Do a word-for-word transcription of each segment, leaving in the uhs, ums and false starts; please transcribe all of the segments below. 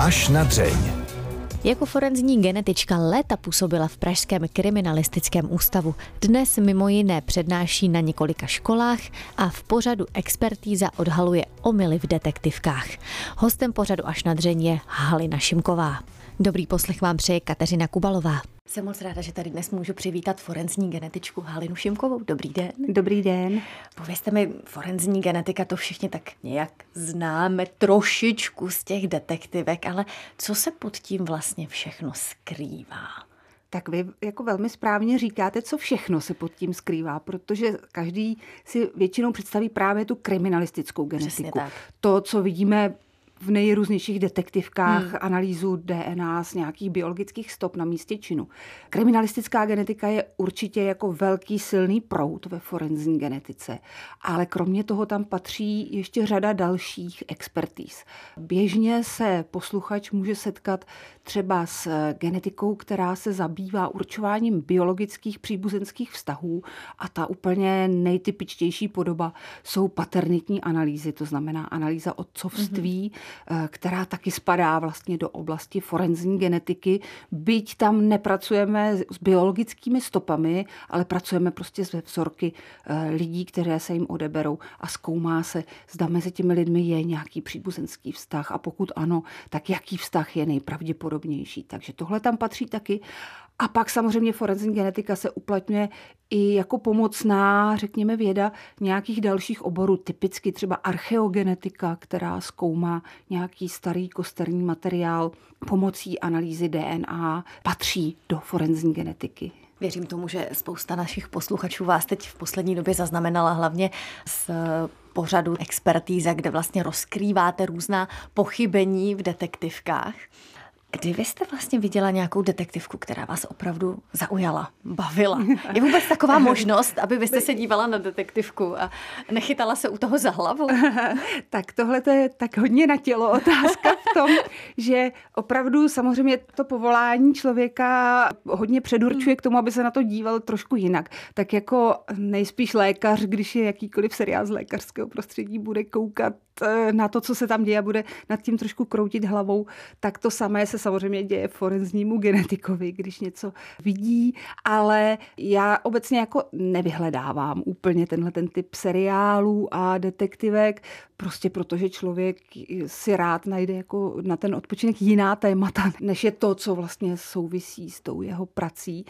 Až na dřeň. Jako forenzní genetička léta působila v Pražském kriminalistickém ústavu. Dnes mimo jiné přednáší na několika školách a v pořadu Expertíza odhaluje omyly v detektivkách. Hostem pořadu Až na dřeň je Halina Šimková. Dobrý poslech vám přeje Kateřina Kubalová. Jsem moc ráda, že tady dnes můžu přivítat forenzní genetičku Halinu Šimkovou. Dobrý den. Dobrý den. Povězte mi, forenzní genetika, to všichni tak nějak známe trošičku z těch detektivek, ale co se pod tím vlastně všechno skrývá? Tak vy jako velmi správně říkáte, co všechno se pod tím skrývá, protože každý si většinou představí právě tu kriminalistickou genetiku. To, co vidíme v nejrůznějších detektivkách, hmm. analýzu D N A z nějakých biologických stop na místě činu. Kriminalistická genetika je určitě jako velký silný proud ve forenzní genetice, ale kromě toho tam patří ještě řada dalších expertíz. Běžně se posluchač může setkat třeba s genetikou, která se zabývá určováním biologických příbuzenských vztahů, a ta úplně nejtypičtější podoba jsou paternitní analýzy, to znamená analýza otcovství, hmm. která taky spadá vlastně do oblasti forenzní genetiky. Byť tam nepracujeme s biologickými stopami, ale pracujeme prostě s vzorky lidí, které se jim odeberou, a zkoumá se, zda mezi těmi lidmi je nějaký příbuzenský vztah, a pokud ano, tak jaký vztah je nejpravděpodobnější. Takže tohle tam patří taky. A pak samozřejmě forenzní genetika se uplatňuje i jako pomocná, řekněme, věda nějakých dalších oborů, typicky třeba archeogenetika, která zkoumá nějaký starý kosterní materiál pomocí analýzy D N A, patří do forenzní genetiky. Věřím tomu, že spousta našich posluchačů vás teď v poslední době zaznamenala hlavně z pořadu Expertíza, kde vlastně rozkrýváte různá pochybení v detektivkách. Kdy vy jste vlastně viděla nějakou detektivku, která vás opravdu zaujala, bavila? Je vůbec taková možnost, aby vy jste se dívala na detektivku a nechytala se u toho za hlavu? Tak tohle to je tak hodně na tělo otázka v tom, že opravdu samozřejmě to povolání člověka hodně předurčuje k tomu, aby se na to díval trošku jinak. Tak jako nejspíš lékař, když je jakýkoliv seriál z lékařského prostředí, bude koukat na to, co se tam děje, a bude nad tím trošku kroutit hlavou, tak to samé se samozřejmě děje forenznímu genetikovi, když něco vidí, ale já obecně jako nevyhledávám úplně tenhle ten typ seriálů a detektivek, prostě protože člověk si rád najde jako na ten odpočinek jiná témata, než je to, co vlastně souvisí s tou jeho prací.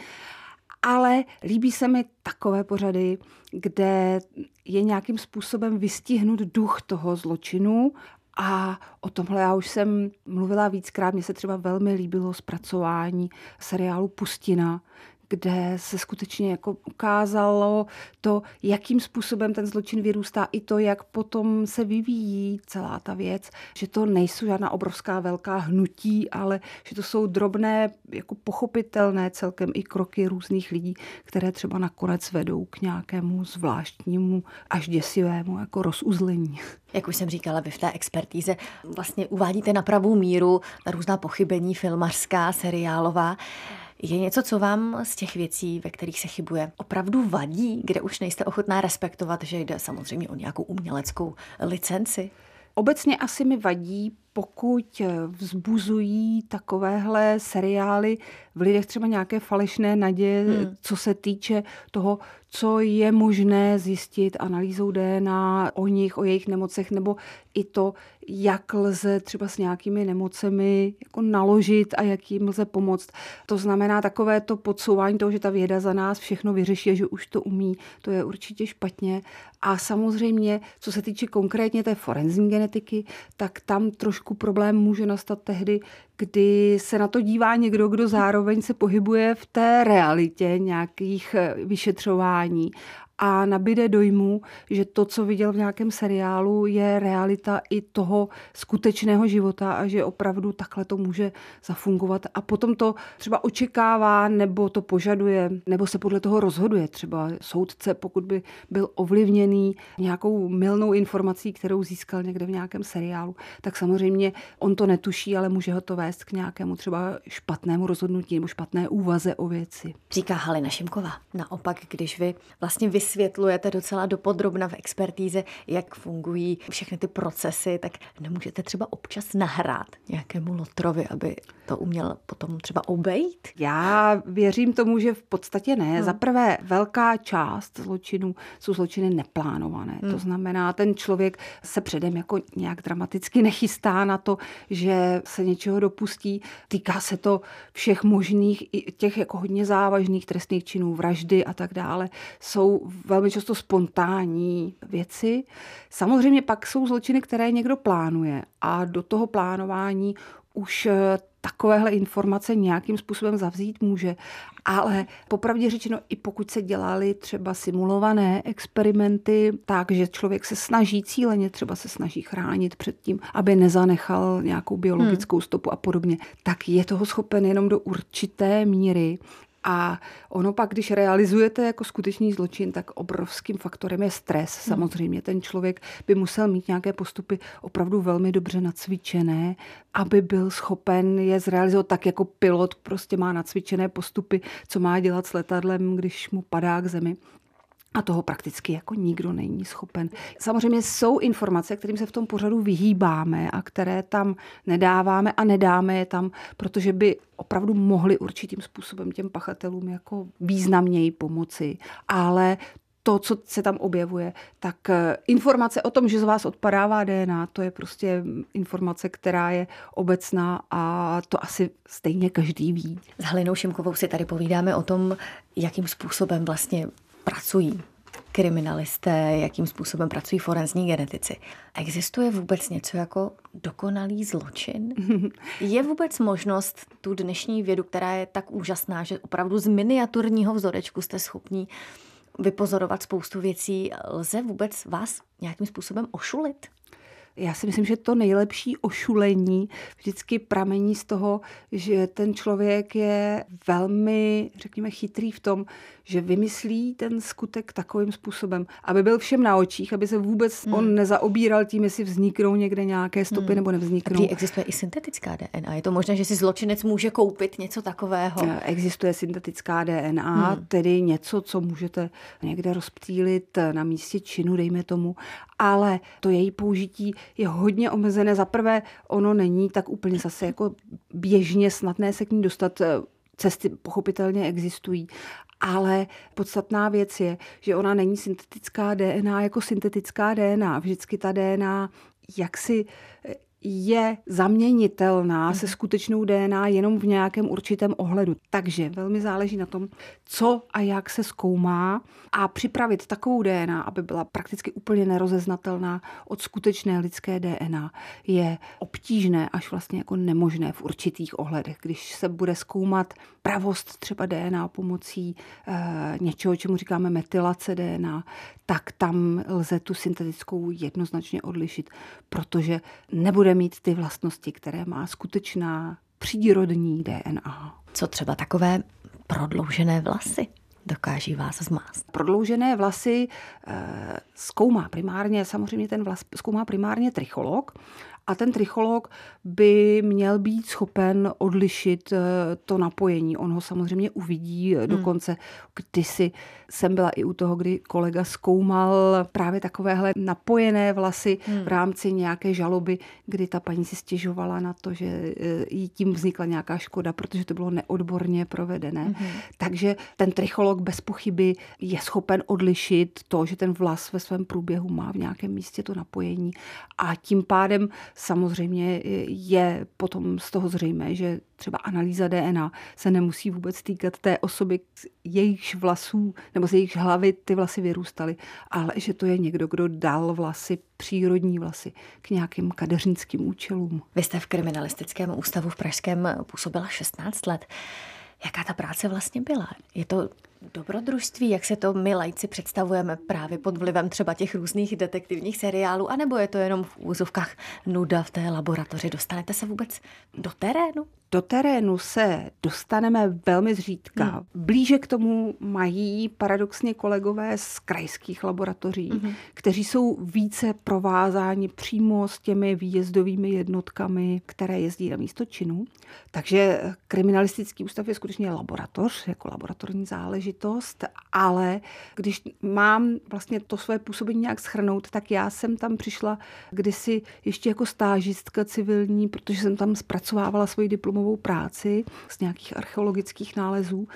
Ale líbí se mi takové pořady, kde je nějakým způsobem vystihnut duch toho zločinu, a o tomhle já už jsem mluvila víckrát. Mně se třeba velmi líbilo zpracování seriálu Pustina, kde se skutečně jako ukázalo to, jakým způsobem ten zločin vyrůstá, i to, jak potom se vyvíjí celá ta věc, že to nejsou žádná obrovská velká hnutí, ale že to jsou drobné, jako pochopitelné celkem i kroky různých lidí, které třeba nakonec vedou k nějakému zvláštnímu až děsivému jako rozuzlení. Jak už jsem říkala, vy v té expertíze vlastně uvádíte na pravou míru na různá pochybení filmařská, seriálová. Je něco, co vám z těch věcí, ve kterých se chybuje, opravdu vadí, kde už nejste ochotná respektovat, že jde samozřejmě o nějakou uměleckou licenci? Obecně asi mi vadí, pokud vzbuzují takovéhle seriály v lidech třeba nějaké falešné naděje, hmm. co se týče toho, co je možné zjistit analýzou D N A o nich, o jejich nemocech, nebo i to, jak lze třeba s nějakými nemocemi jako naložit a jak jim lze pomoct. To znamená takové to podsouvání toho, že ta věda za nás všechno vyřeší a že už to umí, to je určitě špatně. A samozřejmě, co se týče konkrétně té forenzní genetiky, tak tam trošku problém může nastat tehdy, kdy se na to dívá někdo, kdo zároveň se pohybuje v té realitě nějakých vyšetřování a nabíde dojmu, že to, co viděl v nějakém seriálu, je realita i toho skutečného života a že opravdu takhle to může zafungovat. A potom to třeba očekává, nebo to požaduje, nebo se podle toho rozhoduje. Třeba soudce, pokud by byl ovlivněný nějakou mylnou informací, kterou získal někde v nějakém seriálu, tak samozřejmě on to netuší, ale může ho to vést k nějakému třeba špatnému rozhodnutí nebo špatné úvaze o věci. Říká Halina Šimková. Naopak, když vy vlastně vysvětlíte vysvětlujete docela dopodrobna v expertíze, jak fungují všechny ty procesy, tak nemůžete třeba občas nahrát nějakému lotrovi, aby to uměl potom třeba obejít? Já věřím tomu, že v podstatě ne. Hmm. Za prvé, velká část zločinů jsou zločiny neplánované. Hmm. To znamená, ten člověk se předem jako nějak dramaticky nechystá na to, že se něčeho dopustí. Týká se to všech možných, i těch jako hodně závažných trestných činů, vraždy a tak dále. Jsou velmi často spontánní věci. Samozřejmě pak jsou zločiny, které někdo plánuje a do toho plánování už takovéhle informace nějakým způsobem zavzít může. Ale popravdě řečeno, i pokud se dělaly třeba simulované experimenty, takže člověk se snaží cíleně, třeba se snaží chránit před tím, aby nezanechal nějakou biologickou stopu a podobně, tak je toho schopen jenom do určité míry. A ono pak, když realizujete jako skutečný zločin, tak obrovským faktorem je stres. Samozřejmě ten člověk by musel mít nějaké postupy opravdu velmi dobře nacvičené, aby byl schopen je zrealizovat tak, jako pilot prostě má nacvičené postupy, co má dělat s letadlem, když mu padá k zemi. A toho prakticky jako nikdo není schopen. Samozřejmě jsou informace, kterým se v tom pořadu vyhýbáme a které tam nedáváme a nedáme je tam, protože by opravdu mohly určitým způsobem těm pachatelům jako významněji pomoci. Ale to, co se tam objevuje, tak informace o tom, že z vás odpadává D N A, to je prostě informace, která je obecná a to asi stejně každý ví. S Halinou Šimkovou si tady povídáme o tom, jakým způsobem vlastně pracují kriminalisté, jakým způsobem pracují forenzní genetici. Existuje vůbec něco jako dokonalý zločin? Je vůbec možnost tu dnešní vědu, která je tak úžasná, že opravdu z miniaturního vzorečku jste schopní vypozorovat spoustu věcí, lze vůbec vás nějakým způsobem ošulit? Já si myslím, že to nejlepší ošulení vždycky pramení z toho, že ten člověk je velmi, řekněme, chytrý v tom, že vymyslí ten skutek takovým způsobem, aby byl všem na očích, aby se vůbec hmm. on nezaobíral tím, jestli vzniknou někde nějaké stopy hmm. nebo nevzniknou. Prý existuje i syntetická D N A. Je to možné, že si zločinec může koupit něco takového? Existuje syntetická D N A, hmm. tedy něco, co můžete někde rozptýlit na místě činu, dejme tomu, ale to její použití je hodně omezené. Za prvé, ono není tak úplně zase jako běžně snadné se k ní dostat. Cesty pochopitelně existují, ale podstatná věc je, že ona není syntetická D N A jako syntetická D N A. Vždycky ta D N A jaksi je zaměnitelná mm. se skutečnou D N A jenom v nějakém určitém ohledu. Takže velmi záleží na tom, co a jak se zkoumá a připravit takovou D N A, aby byla prakticky úplně nerozeznatelná od skutečné lidské D N A, je obtížné až vlastně jako nemožné v určitých ohledech. Když se bude zkoumat pravost třeba D N A pomocí e, něčeho, čemu říkáme metylace D N A, tak tam lze tu syntetickou jednoznačně odlišit, protože nebude mít ty vlastnosti, které má skutečná přírodní D N A. Co třeba takové prodloužené vlasy dokáží vás zmást? Prodloužené vlasy e, zkoumá primárně, samozřejmě ten vlas zkoumá primárně tricholog, a ten tricholog by měl být schopen odlišit to napojení. On ho samozřejmě uvidí, hmm. dokonce kdysi jsem byla i u toho, kdy kolega zkoumal právě takovéhle napojené vlasy hmm. v rámci nějaké žaloby, kdy ta paní si stěžovala na to, že jí tím vznikla nějaká škoda, protože to bylo neodborně provedené. Hmm. Takže ten tricholog bez pochyby je schopen odlišit to, že ten vlas ve svém průběhu má v nějakém místě to napojení a tím pádem samozřejmě je potom z toho zřejmé, že třeba analýza D N A se nemusí vůbec týkat té osoby, z jejichž vlasů nebo z jejichž hlavy ty vlasy vyrůstaly, ale že to je někdo, kdo dal vlasy, přírodní vlasy, k nějakým kadeřnickým účelům. Vy jste v kriminalistickém ústavu v Pražském působila šestnáct let. Jaká ta práce vlastně byla? Je to dobrodružství, jak se to my laici představujeme právě pod vlivem třeba těch různých detektivních seriálů, anebo je to jenom v úzovkách nuda v té laboratoři? Dostanete se vůbec do terénu? Do terénu se dostaneme velmi zřídka. Hmm. Blíže k tomu mají paradoxně kolegové z krajských laboratoří, hmm. kteří jsou více provázáni přímo s těmi výjezdovými jednotkami, které jezdí na místo činu. Takže kriminalistický ústav je skutečně laboratoř, jako laboratorní záležitost. záležitost, ale když mám vlastně to své působení nějak shrnout, tak já jsem tam přišla kdysi ještě jako stážistka civilní, protože jsem tam zpracovávala svoji diplomovou práci z nějakých archeologických nálezů.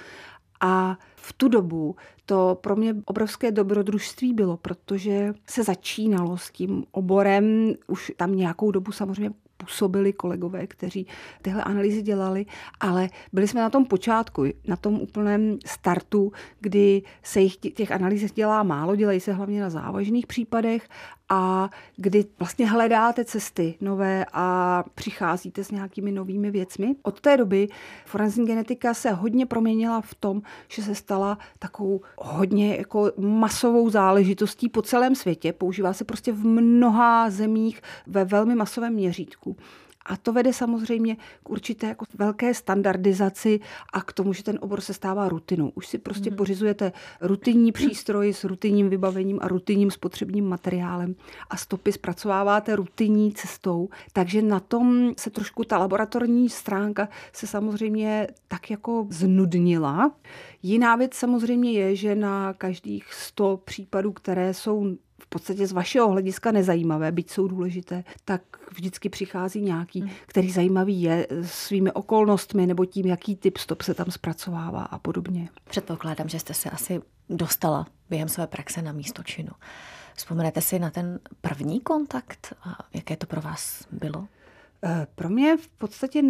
A v tu dobu to pro mě obrovské dobrodružství bylo, protože se začínalo s tím oborem, už tam nějakou dobu samozřejmě působili kolegové, kteří tyhle analýzy dělali, ale byli jsme na tom počátku, na tom úplném startu, kdy se jich těch analýz dělá málo, dělají se hlavně na závažných případech a kdy vlastně hledáte cesty nové a přicházíte s nějakými novými věcmi. Od té doby forenzní genetika se hodně proměnila v tom, že se stala takovou hodně jako masovou záležitostí po celém světě. Používá se prostě v mnoha zemích ve velmi masovém měřítku. A to vede samozřejmě k určité jako velké standardizaci a k tomu, že ten obor se stává rutinou. Už si prostě mm. pořizujete rutinní přístroj s rutinním vybavením a rutinním spotřebním materiálem a stopy zpracováváte rutinní cestou. Takže na tom se trošku ta laboratorní stránka se samozřejmě tak jako znudnila. Jiná věc samozřejmě je, že na každých sto případů, které jsou v podstatě z vašeho hlediska nezajímavé, byť jsou důležité, tak vždycky přichází nějaký, který zajímavý je svými okolnostmi nebo tím, jaký typ stop se tam zpracovává a podobně. Předpokládám, že jste se asi dostala během své praxe na místo činu. Vzpomenete si na ten první kontakt a jaké to pro vás bylo? Pro mě v podstatě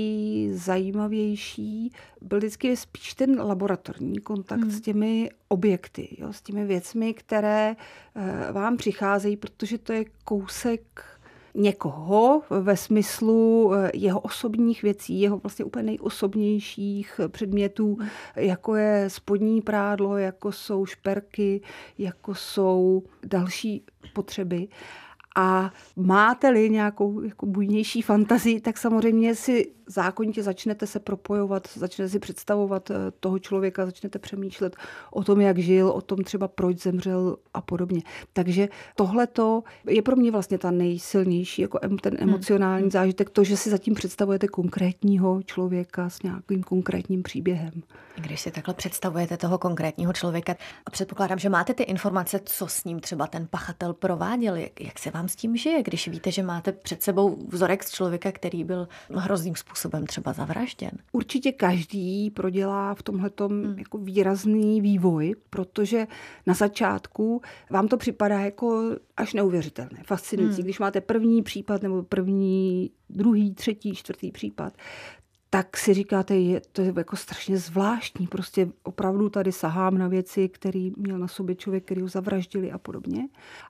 nejzajímavější byl vždycky spíš ten laboratorní kontakt hmm. s těmi objekty, jo, s těmi věcmi, které vám přicházejí, protože to je kousek někoho ve smyslu jeho osobních věcí, jeho vlastně úplně nejosobnějších předmětů, hmm. jako je spodní prádlo, jako jsou šperky, jako jsou další potřeby. A máte-li nějakou jako bujnější fantazii, tak samozřejmě si zákonitě začnete se propojovat, začnete si představovat toho člověka, začnete přemýšlet o tom, jak žil, o tom třeba proč zemřel a podobně. Takže tohleto je pro mě vlastně ta nejsilnější, jako ten emocionální hmm. zážitek, to, že si zatím představujete konkrétního člověka s nějakým konkrétním příběhem. Když si takhle představujete toho konkrétního člověka a předpokládám, že máte ty informace, co s ním třeba ten pachatel prováděl, jak, jak se vám s tím žije, když víte, že máte před sebou vzorek z člověka, který byl hrozným způsobem třeba zavražděn. Určitě každý prodělá v tomhletom hmm. jako výrazný vývoj, protože na začátku vám to připadá jako až neuvěřitelné, fascinující. Hmm. Když máte první případ nebo první, druhý, třetí, čtvrtý případ, tak si říkáte, je to je jako strašně zvláštní. Prostě opravdu tady sahám na věci, který měl na sobě člověk, který ho zavraždili a podobně.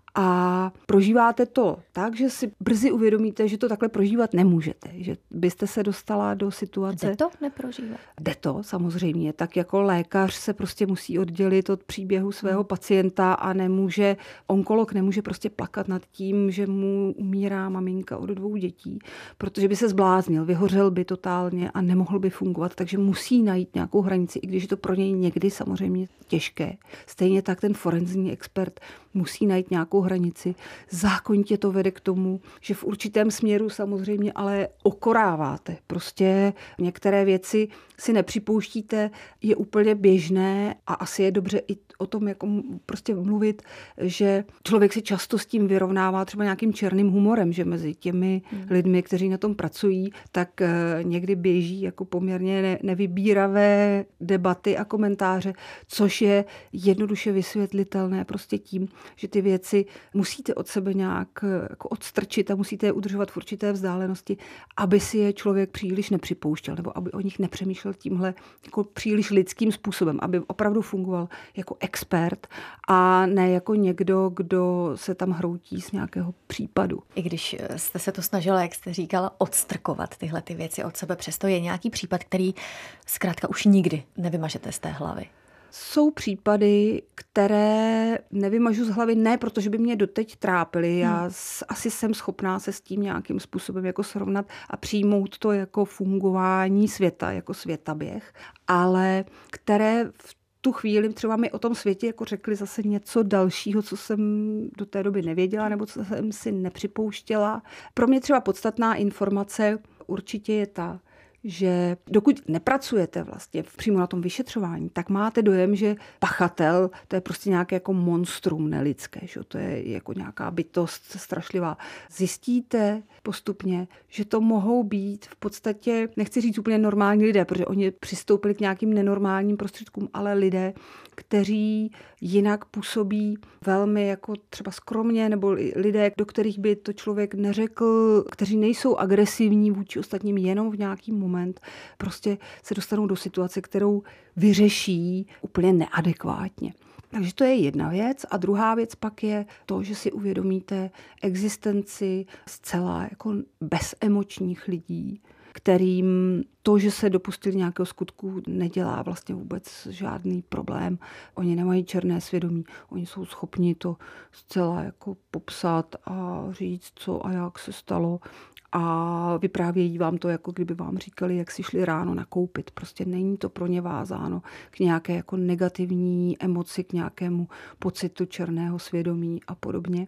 A prožíváte to tak, že si brzy uvědomíte, že to takhle prožívat nemůžete. Že byste se dostala do situace... Jde to neprožívat? Jde to, samozřejmě. Tak jako lékař se prostě musí oddělit od příběhu svého hmm. pacienta a nemůže, onkolog nemůže prostě plakat nad tím, že mu umírá maminka od dvou dětí, protože by se zbláznil, vyhořel by totálně a nemohl by fungovat, takže musí najít nějakou hranici, i když je to pro něj někdy samozřejmě těžké. Stejně tak ten forenzní expert musí najít nějakou hranici. Zákonitě to vede k tomu, že v určitém směru samozřejmě ale okoráváte. Prostě některé věci si nepřipouštíte, je úplně běžné a asi je dobře i o tom jako prostě mluvit, že člověk si často s tím vyrovnává třeba nějakým černým humorem, že mezi těmi hmm. lidmi, kteří na tom pracují, tak někdy běží jako poměrně nevybíravé debaty a komentáře, což je jednoduše vysvětlitelné prostě tím, že ty věci musíte od sebe nějak jako odstrčit a musíte je udržovat v určité vzdálenosti, aby si je člověk příliš nepřipouštěl nebo aby o nich nepřemýšlel tímhle jako příliš lidským způsobem, aby opravdu fungoval jako expert a ne jako někdo, kdo se tam hroutí z nějakého případu. I když jste se to snažila, jak jste říkala, odstrkovat tyhle ty věci od sebe, přesto je nějaký případ, který zkrátka už nikdy nevymažete z té hlavy. Jsou případy, které nevymažu z hlavy, ne protože by mě doteď trápily. Já hmm. asi jsem schopná se s tím nějakým způsobem jako srovnat a přijmout to jako fungování světa, jako světaběh, ale které v tu chvíli třeba mi o tom světě jako řekli zase něco dalšího, co jsem do té doby nevěděla nebo co jsem si nepřipouštěla. Pro mě třeba podstatná informace určitě je ta, že dokud nepracujete vlastně přímo na tom vyšetřování, tak máte dojem, že pachatel, to je prostě nějaké jako monstrum nelidské, že? To je jako nějaká bytost strašlivá. Zjistíte postupně, že to mohou být v podstatě, nechci říct úplně normální lidé, protože oni přistoupili k nějakým nenormálním prostředkům, ale lidé, kteří jinak působí velmi jako třeba skromně, nebo lidé, do kterých by to člověk neřekl, kteří nejsou agresivní vůči ostatním jenom v nějaký moment, prostě se dostanou do situace, kterou vyřeší úplně neadekvátně. Takže to je jedna věc. A druhá věc pak je to, že si uvědomíte existenci zcela jako bezemočních lidí, kterým to, že se dopustili nějakého skutku, nedělá vlastně vůbec žádný problém. Oni nemají černé svědomí, oni jsou schopni to zcela jako popsat a říct, co a jak se stalo. A vyprávějí vám to, jako kdyby vám říkali, jak si šli ráno nakoupit. Prostě není to pro ně vázáno k nějaké jako negativní emoci, k nějakému pocitu černého svědomí a podobně.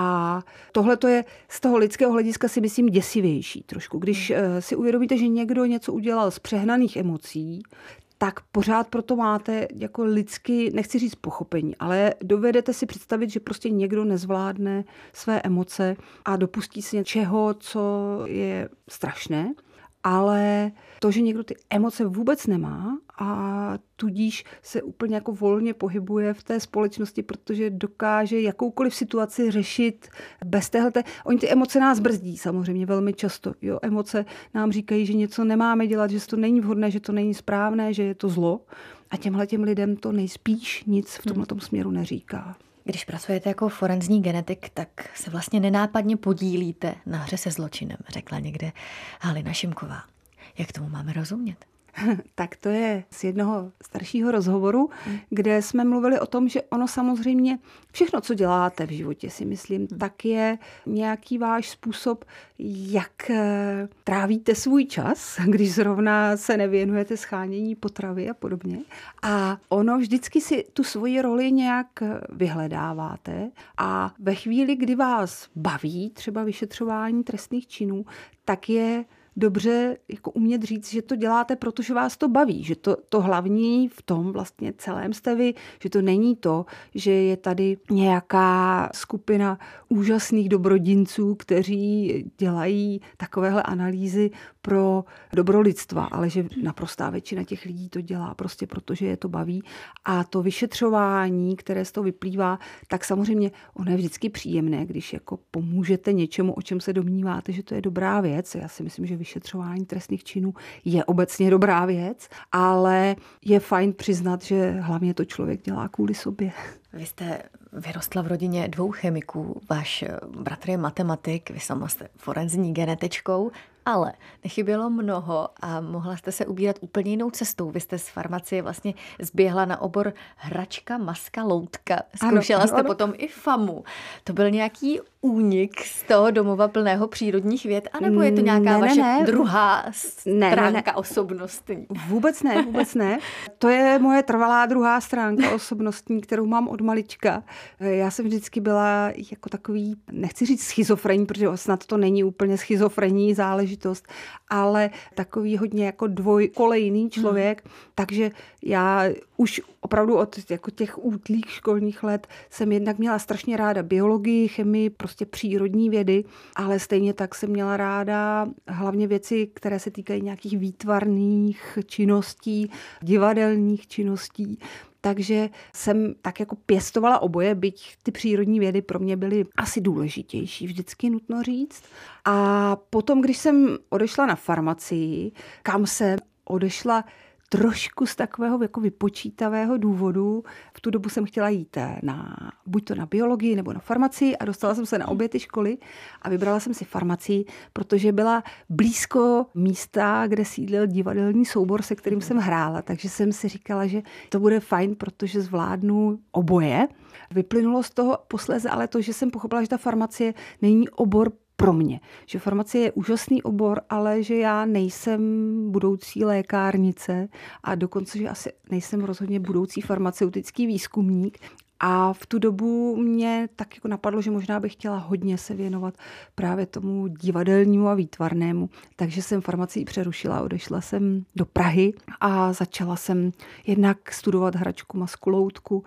A tohle to je z toho lidského hlediska si myslím děsivější trošku. Když si uvědomíte, že někdo něco udělal z přehnaných emocí, tak pořád proto máte jako lidsky, nechci říct pochopení, ale dovedete si představit, že prostě někdo nezvládne své emoce a dopustí se něčeho, co je strašné, ale to, že někdo ty emoce vůbec nemá a tudíž se úplně jako volně pohybuje v té společnosti, protože dokáže jakoukoliv situaci řešit bez téhleté. Oni ty emoce nás brzdí samozřejmě velmi často. Jo? Emoce nám říkají, že něco nemáme dělat, že to není vhodné, že to není správné, že je to zlo. A těmhle těm lidem to nejspíš nic v tomhle směru neříká. Když pracujete jako forenzní genetik, tak se vlastně nenápadně podílíte na hře se zločinem, řekla někde Halina Šimková. Jak tomu máme rozumět? Tak to je z jednoho staršího rozhovoru, kde jsme mluvili o tom, že ono samozřejmě všechno, co děláte v životě, si myslím, tak je nějaký váš způsob, jak trávíte svůj čas, když zrovna se nevěnujete shánění potravy a podobně. A ono vždycky si tu svoji roli nějak vyhledáváte a ve chvíli, kdy vás baví třeba vyšetřování trestných činů, tak je dobře jako umět říct, že to děláte, protože vás to baví, že to, to hlavní v tom vlastně celém jste vy, že to není to, že je tady nějaká skupina úžasných dobrodinců, kteří dělají takovéhle analýzy pro dobro lidstva, ale že naprostá většina těch lidí to dělá prostě proto, že je to baví. A to vyšetřování, které z toho vyplývá, tak samozřejmě ono je vždycky příjemné, když jako pomůžete něčemu, o čem se domníváte, že to je dobrá věc. Já si myslím, že vyšetřování trestných činů je obecně dobrá věc, ale je fajn přiznat, že hlavně to člověk dělá kvůli sobě. Vy jste vyrostla v rodině dvou chemiků, váš bratr je matematik, vy sama jste forenzní genetičkou, ale nechybělo mnoho a mohla jste se ubírat úplně jinou cestou. Vy jste z farmacie vlastně zběhla na obor hračka, maska, loutka. Zkoušela jste potom i famu. To byl nějaký únik z toho domova plného přírodních věd, anebo je to nějaká ne, vaše ne, druhá stránka ne, ne, ne. osobnostní? Vůbec ne, vůbec ne. To je moje trvalá druhá stránka osobnostní, kterou mám od malička. Já jsem vždycky byla jako takový, nechci říct schizofrenní, protože snad to není úplně schizofrenní záležitost, ale takový hodně jako dvojkolejný člověk, hmm. takže já už opravdu od jako těch útlých školních let jsem jednak měla strašně ráda biologii, chemii, prostě přírodní vědy, ale stejně tak jsem měla ráda hlavně věci, které se týkají nějakých výtvarných činností, divadelních činností. Takže jsem tak jako pěstovala oboje, byť ty přírodní vědy pro mě byly asi důležitější, vždycky nutno říct. A potom, když jsem odešla na farmacii, kam jsem odešla trošku z takového jako vypočítavého důvodu. V tu dobu jsem chtěla jít na, buď to na biologii nebo na farmacii a dostala jsem se na obě ty školy a vybrala jsem si farmacii, protože byla blízko místa, kde sídlil divadelní soubor, se kterým jsem hrála. Takže jsem si říkala, že to bude fajn, protože zvládnu oboje. Vyplynulo z toho posléze ale to, že jsem pochopila, že ta farmacie není obor pro mě. Že farmacie je úžasný obor, ale že já nejsem budoucí lékárnice a dokonce, že asi nejsem rozhodně budoucí farmaceutický výzkumník. A v tu dobu mě tak jako napadlo, že možná bych chtěla hodně se věnovat právě tomu divadelnímu a výtvarnému. Takže jsem farmacii přerušila, odešla jsem do Prahy a začala jsem jednak studovat hračku maskoloutku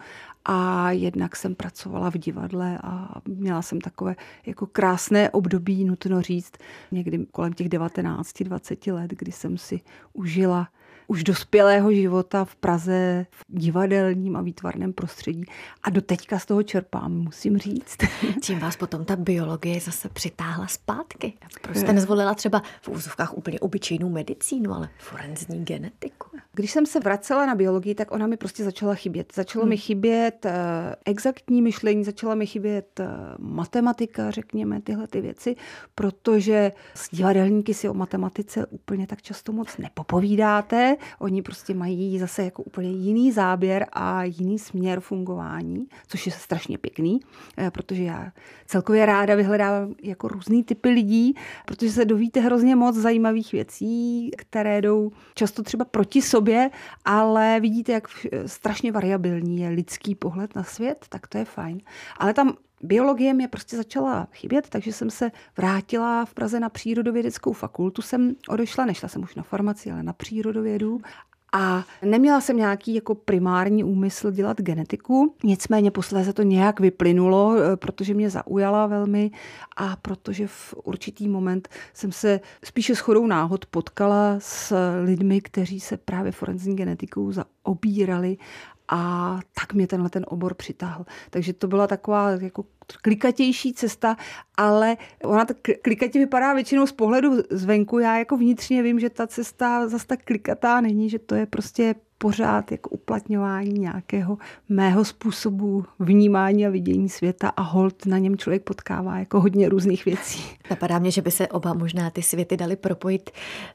a jednak jsem pracovala v divadle a měla jsem takové jako krásné období, nutno říct, někdy kolem těch devatenáct dvacet let, kdy jsem si užila už dospělého života v Praze v divadelním a výtvarném prostředí. A do teďka z toho čerpám, musím říct. Čím vás potom ta biologie zase přitáhla zpátky? Proč jste nezvolila třeba v úzovkách úplně obyčejnou medicínu, ale forenzní genetiku? Když jsem se vracela na biologii, tak ona mi prostě začala chybět. Začalo hmm. mi chybět uh, exaktní myšlení, začala mi chybět uh, matematika, řekněme, tyhle ty věci, protože s divadelníky si o matematice úplně tak často moc nepopovídáte. Oni prostě mají zase jako úplně jiný záběr a jiný směr fungování, což je strašně pěkný, uh, protože já celkově ráda vyhledávám jako různý typy lidí, protože se dovíte hrozně moc zajímavých věcí, které jdou často třeba proti sobě, ale vidíte, jak strašně variabilní je lidský pohled na svět, tak to je fajn. Ale tam biologie mě prostě začala chybět, takže jsem se vrátila v Praze na přírodovědeckou fakultu. Jsem odešla, nešla jsem už na farmacii, ale na přírodovědu. A neměla jsem nějaký jako primární úmysl dělat genetiku, nicméně posléze to nějak vyplynulo, protože mě zaujala velmi a protože v určitý moment jsem se spíše shodou náhod potkala s lidmi, kteří se právě forenzní genetikou zaobírali a tak mě tenhle ten obor přitáhl. Takže to byla taková jako klikatější cesta, ale ona tak klikatě vypadá většinou z pohledu zvenku. Já jako vnitřně vím, že ta cesta zase tak klikatá není, že to je prostě pořád jako uplatňování nějakého mého způsobu vnímání a vidění světa a holt na něm člověk potkává jako hodně různých věcí. Napadá mě, že by se oba možná ty světy dali propojit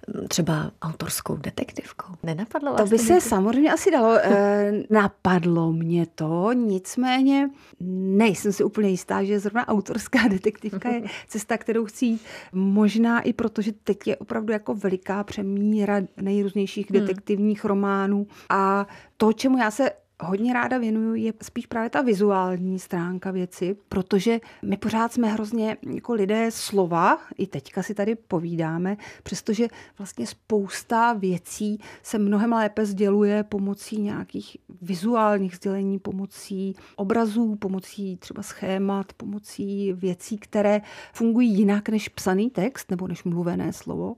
třeba autorskou detektivkou. Nenapadlo vás to? by to se někdy? Samozřejmě asi dalo. E, napadlo mě to, nicméně nejsem si úplně jistá, že zrovna autorská detektivka je cesta, kterou chci jít. Možná i proto, že teď je opravdu jako veliká přemíra nejrůznějších hmm. detektivních románů. A to, čemu já se hodně ráda věnuju, je spíš právě ta vizuální stránka věci, protože my pořád jsme hrozně jako lidé slova, i teďka si tady povídáme, přestože vlastně spousta věcí se mnohem lépe sděluje pomocí nějakých vizuálních sdělení, pomocí obrazů, pomocí třeba schémat, pomocí věcí, které fungují jinak než psaný text nebo než mluvené slovo.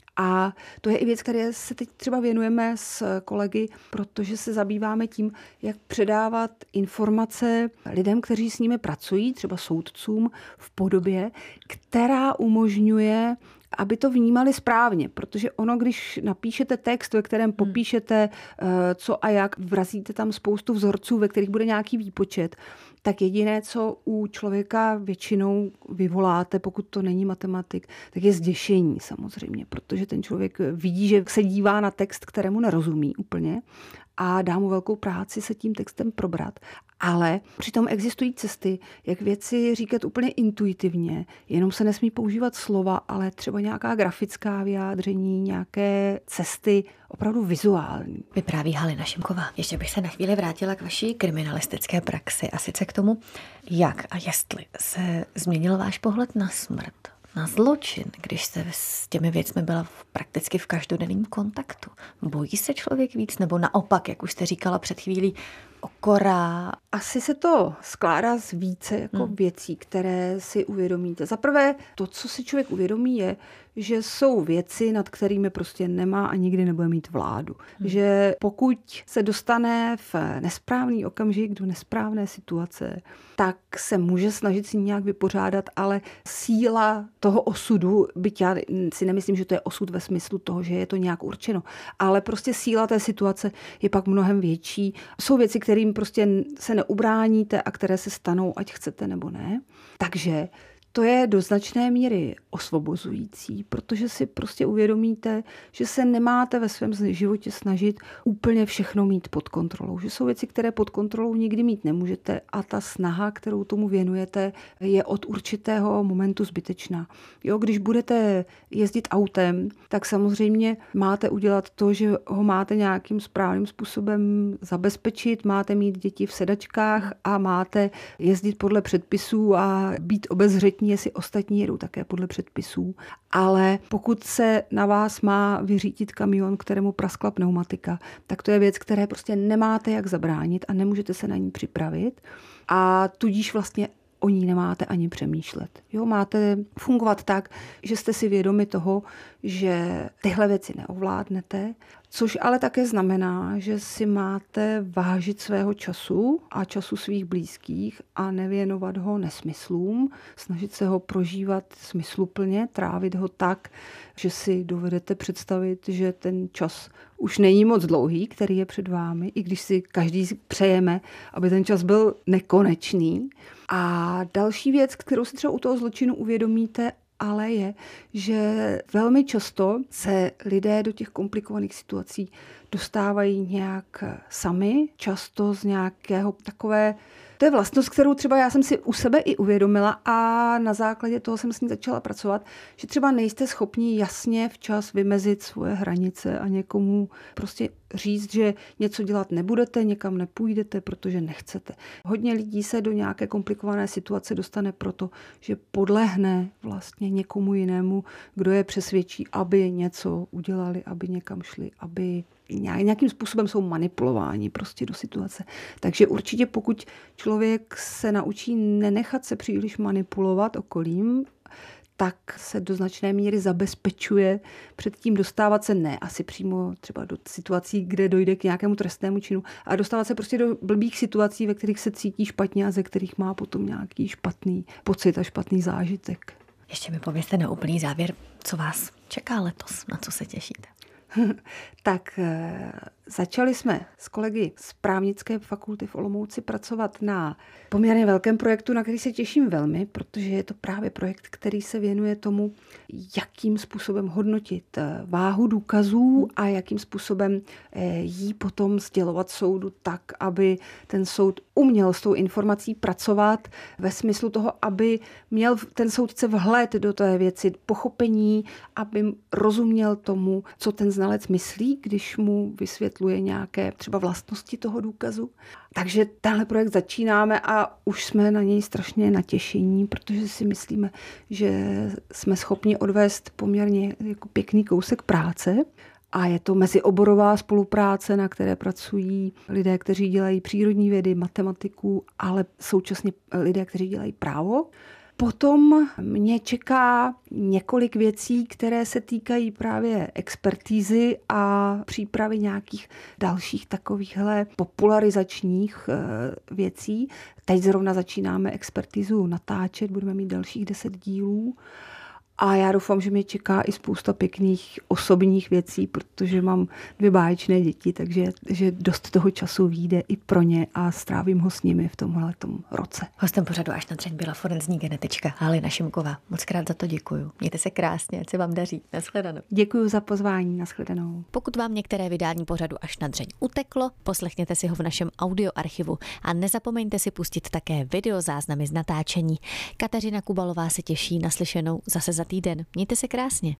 A to je i věc, které se teď třeba věnujeme s kolegy, protože se zabýváme tím, jak předávat informace lidem, kteří s nimi pracují, třeba soudcům v podobě, která umožňuje, aby to vnímali správně, protože ono, když napíšete text, ve kterém popíšete, co a jak, vrazíte tam spoustu vzorců, ve kterých bude nějaký výpočet, tak jediné, co u člověka většinou vyvoláte, pokud to není matematik, tak je zděšení samozřejmě, protože ten člověk vidí, že se dívá na text, kterému nerozumí úplně a dá mu velkou práci se tím textem probrat. Ale přitom existují cesty, jak věci říkat úplně intuitivně. Jenom se nesmí používat slova, ale třeba nějaká grafická vyjádření, nějaké cesty opravdu vizuální. Vypráví Halina Šimková. Ještě bych se na chvíli vrátila k vaší kriminalistické praxi a sice k tomu, jak a jestli se změnil váš pohled na smrt, na zločin, když jste s těmi věcmi byla v, prakticky v každodenním kontaktu. Bojí se člověk víc, nebo naopak, jak už jste říkala před chvílí, okora? Asi se to skládá z více jako hmm. věcí, které si uvědomíte. Za prvé, to, co si člověk uvědomí, je, že jsou věci, nad kterými prostě nemá a nikdy nebude mít vládu. Hmm. Že pokud se dostane v nesprávný okamžik do nesprávné situace, tak se může snažit si nějak vypořádat, ale síla toho osudu, byť já si nemyslím, že to je osud ve smyslu toho, že je to nějak určeno, ale prostě síla té situace je pak mnohem větší. Jsou věci, kterým prostě se neubráníte a které se stanou, ať chcete nebo ne. Takže To je do značné míry osvobozující, protože si prostě uvědomíte, že se nemáte ve svém životě snažit úplně všechno mít pod kontrolou. Že jsou věci, které pod kontrolou nikdy mít nemůžete a ta snaha, kterou tomu věnujete, je od určitého momentu zbytečná. Jo, když budete jezdit autem, tak samozřejmě máte udělat to, že ho máte nějakým správným způsobem zabezpečit, máte mít děti v sedačkách a máte jezdit podle předpisů a být obezřetní, jestli ostatní jedou také podle předpisů. Ale pokud se na vás má vyřídit kamion, kterému praskla pneumatika, tak to je věc, které prostě nemáte jak zabránit a nemůžete se na ní připravit. A tudíž vlastně o ní nemáte ani přemýšlet. Jo, máte fungovat tak, že jste si vědomi toho, že tyhle věci neovládnete, což ale také znamená, že si máte vážit svého času a času svých blízkých a nevěnovat ho nesmyslům, snažit se ho prožívat smysluplně, trávit ho tak, že si dovedete představit, že ten čas už není moc dlouhý, který je před vámi, i když si každý přejeme, aby ten čas byl nekonečný. A další věc, kterou si třeba u toho zločinu uvědomíte, ale je, že velmi často se lidé do těch komplikovaných situací dostávají nějak sami, často z nějakého takové... To je vlastnost, kterou třeba já jsem si u sebe i uvědomila a na základě toho jsem s ní začala pracovat, že třeba nejste schopni jasně včas vymezit svoje hranice a někomu prostě říct, že něco dělat nebudete, někam nepůjdete, protože nechcete. Hodně lidí se do nějaké komplikované situace dostane proto, že podlehne vlastně někomu jinému, kdo je přesvědčí, aby něco udělali, aby někam šli, aby nějakým způsobem jsou manipulováni prostě do situace. Takže určitě pokud člověk se naučí nenechat se příliš manipulovat okolím, tak se do značné míry zabezpečuje před tím dostávat se ne asi přímo třeba do situací, kde dojde k nějakému trestnému činu, a dostávat se prostě do blbých situací, ve kterých se cítí špatně a ze kterých má potom nějaký špatný pocit a špatný zážitek. Ještě mi povězte na úplný závěr, co vás čeká letos, na co se těšíte. Tak začali jsme s kolegy z právnické fakulty v Olomouci pracovat na poměrně velkém projektu, na který se těším velmi, protože je to právě projekt, který se věnuje tomu, jakým způsobem hodnotit váhu důkazů a jakým způsobem jí potom sdělovat soudu tak, aby ten soud uměl s tou informací pracovat ve smyslu toho, aby měl ten soudce vhled do té věci, pochopení, aby rozuměl tomu, co ten znalec myslí, když mu vysvětluje nějaké třeba vlastnosti toho důkazu. Takže tenhle projekt začínáme a už jsme na něj strašně natěšení, protože si myslíme, že jsme schopni odvést poměrně jako pěkný kousek práce. A je to mezioborová spolupráce, na které pracují lidé, kteří dělají přírodní vědy, matematiku, ale současně lidé, kteří dělají právo. Potom mě čeká několik věcí, které se týkají právě expertízy a přípravy nějakých dalších takovýchhle popularizačních věcí. Teď zrovna začínáme expertizu natáčet, budeme mít dalších deset dílů. A já doufám, že mě čeká i spousta pěkných osobních věcí, protože mám dvě báječné děti, takže že dost toho času vyjde i pro ně a strávím ho s nimi v tomhletom roce. Hostem pořadu Až na dřeň byla forenzní genetička Halina Šimková. Moc krát za to děkuju. Mějte se krásně, ať se vám daří. Nashledanou. Děkuju za pozvání, nashledanou. Pokud vám některé vydání pořadu Až na dřeň uteklo, poslechněte si ho v našem audioarchivu a nezapomeňte si pustit také videozáznamy z natáčení. Kateřina Kubalová se těší na slyšenou zase za týden. Mějte se krásně.